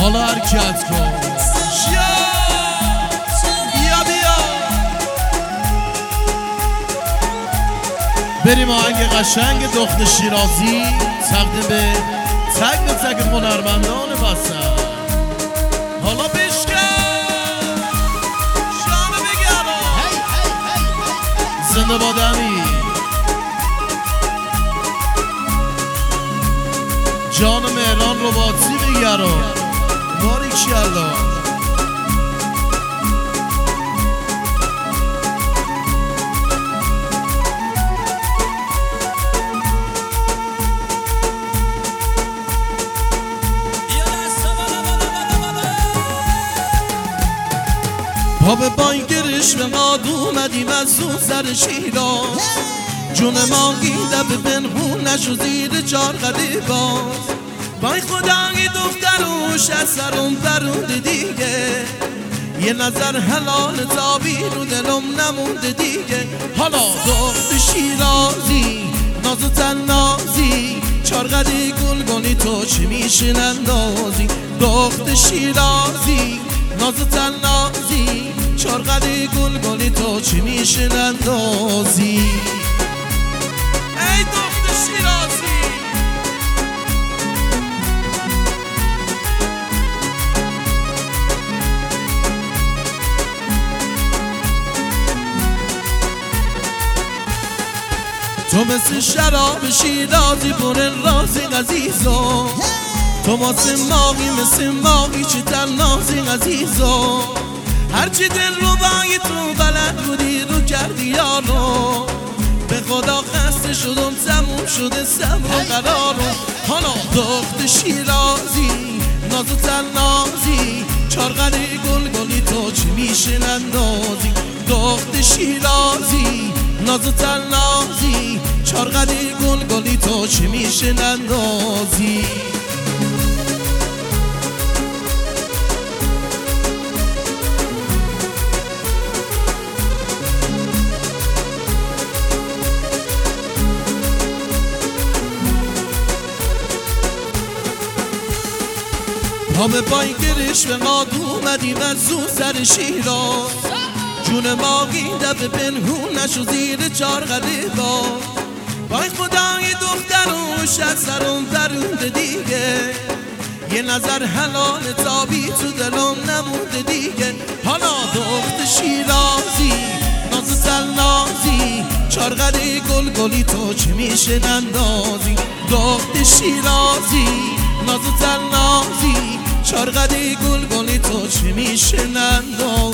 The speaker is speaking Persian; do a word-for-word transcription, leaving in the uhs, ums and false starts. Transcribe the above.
حالا حرکت کن بیا بیا بریم آهنگ قشنگ دخت شیرازی تقدیم به تک به تک هنرمندان بسن. حالا بشکن شانه بگرم زنده بادمی جان مهران رو باتی بگرم باریکالله. پا به بایگرش به قاد اومدیم از اون سر شیراز، جون ما گیده به بنهون نشو زیر چار قده باز. بای خدایی دختروش از سرم پرونده دیگه، یه نظر حلال تابی رو دلم نمونده دیگه. حالا دخت شیرازی ناز و تنازی چار قده گل گلی تو چی میشه نندازی. دخت شیرازی ناز و تنازی چار قده گل گلی تو چی میشه نندازی. ای دخت شیرازی تو مثل شراب شیرازی پر رازی عزیزم، تو واسه ماهی مثل ماهی چه تنازی عزیزم. هرچی دل رو بایی تو بلد بودی رو کردی یارو، به خدا خسته شدم تموم شده صبر و قرارم. حالا دخت شیرازی ناز و تنازی چار قده گل گلی تو چی میشه نندازی. دخت شیرازی ناز و تنازی چار قده گل گلی تو چی میشه نندازی. پا به بایگرش به قاد اومدیم از اون سر شیراز، جون ما گیده به پنهون نشو زیر چار قده باز. بای خدای دختروش از سرم پرونده دیگه، یه نظر حلال تابی تو دلم نمونده دیگه. حالا دخت شیرازی ناز و تنازی چار قده گل گلی تو چی میشه نندازی. دخت شیرازی ناز و تنازی چار قده گل گلی تو چی میشه نندازی.